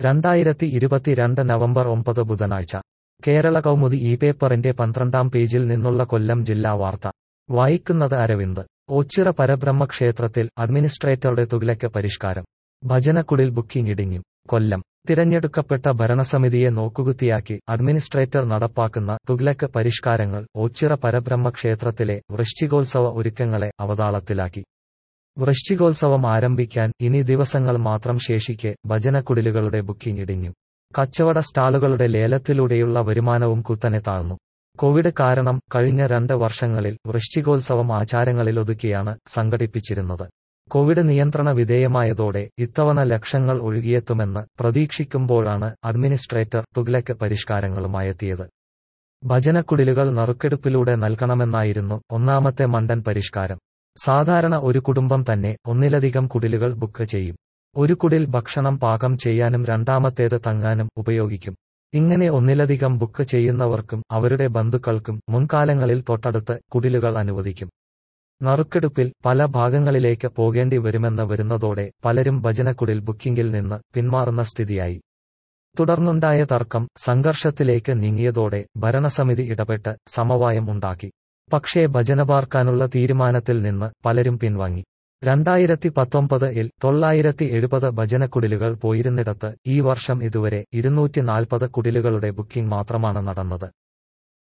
2022 November 9 ബുധനാഴ്ച കേരള കൗമുദി ഈ പേപ്പറിന്റെ 12-ാം പേജിൽ നിന്നുള്ള കൊല്ലം ജില്ലാ വാർത്ത വായിക്കുന്നത് അരവിന്ദ്. ഓച്ചിറ പരബ്രഹ്മ ക്ഷേത്രത്തിൽ അഡ്മിനിസ്ട്രേറ്ററുടെ തുഗ്ലക്ക് പരിഷ്കാരം. ഭജനക്കുടിൽ ബുക്കിംഗ് ഇടിഞ്ഞു. കൊല്ലം തിരഞ്ഞെടുക്കപ്പെട്ട ഭരണസമിതിയെ നോക്കുകുത്തിയാക്കി അഡ്മിനിസ്ട്രേറ്റർ നടപ്പാക്കുന്ന തുഗ്ലക്ക് പരിഷ്കാരങ്ങൾ ഓച്ചിറ പരബ്രഹ്മ ക്ഷേത്രത്തിലെ വൃശ്ചികോത്സവ ഒരുക്കങ്ങളെ അവതാളത്തിലാക്കി. വൃശ്ചികോത്സവം ആരംഭിക്കാൻ ഇനി ദിവസങ്ങൾ മാത്രം ശേഷിക്കെ ഭജനക്കുടിലുകളുടെ ബുക്കിംഗ് ഇടിഞ്ഞു. കച്ചവട സ്റ്റാളുകളുടെ ലേലത്തിലൂടെയുള്ള വരുമാനവും കുത്തനെ താഴ്ന്നു. കോവിഡ് കാരണം കഴിഞ്ഞ 2 വർഷങ്ങളിൽ വൃശ്ചികോത്സവം ആചാരങ്ങളിലൊതുക്കിയാണ് സംഘടിപ്പിച്ചിരുന്നത്. കോവിഡ് നിയന്ത്രണ വിധേയമായതോടെ ഇത്തവണ ലക്ഷങ്ങൾ ഒഴുകിയെത്തുമെന്ന് പ്രതീക്ഷിക്കുമ്പോഴാണ് അഡ്മിനിസ്ട്രേറ്റർ തുഗ്ലക്ക് പരിഷ്കാരങ്ങളുമായെത്തിയത്. ഭജനക്കുടിലുകൾ നറുക്കെടുപ്പിലൂടെ നൽകണമെന്നായിരുന്നു ഒന്നാമത്തെ മണ്ടൻ പരിഷ്കാരം. സാധാരണ ഒരു കുടുംബം തന്നെ ഒന്നിലധികം കുടിലുകൾ ബുക്ക് ചെയ്യും. ഒരു കുടിൽ ഭക്ഷണം പാകം ചെയ്യാനും രണ്ടാമത്തേത് തങ്ങാനും ഉപയോഗിക്കും. ഇങ്ങനെ ഒന്നിലധികം ബുക്ക് ചെയ്യുന്നവർക്കും അവരുടെ ബന്ധുക്കൾക്കും മുൻകാലങ്ങളിൽ തൊട്ടടുത്ത് കുടിലുകൾ അനുവദിക്കും. നറുക്കെടുപ്പിൽ പല ഭാഗങ്ങളിലേക്ക് പോകേണ്ടി വരുന്നതോടെ പലരും ഭജനക്കുടിൽ ബുക്കിംഗിൽ നിന്ന് പിന്മാറുന്ന സ്ഥിതിയായി. തുടർന്നുണ്ടായ തർക്കം സംഘർഷത്തിലേക്ക് നീങ്ങിയതോടെ ഭരണസമിതി ഇടപെട്ട് സമവായം ഉണ്ടാക്കി. പക്ഷേ ഭജന പാർക്കാനുള്ള തീരുമാനത്തിൽ നിന്ന് പലരും പിൻവാങ്ങി. 2019-ൽ 970 ഭജനക്കുടിലുകൾ പോയിരുന്നിടത്ത് ഈ വർഷം ഇതുവരെ 240 കുടിലുകളുടെ ബുക്കിംഗ് മാത്രമാണ് നടന്നത്.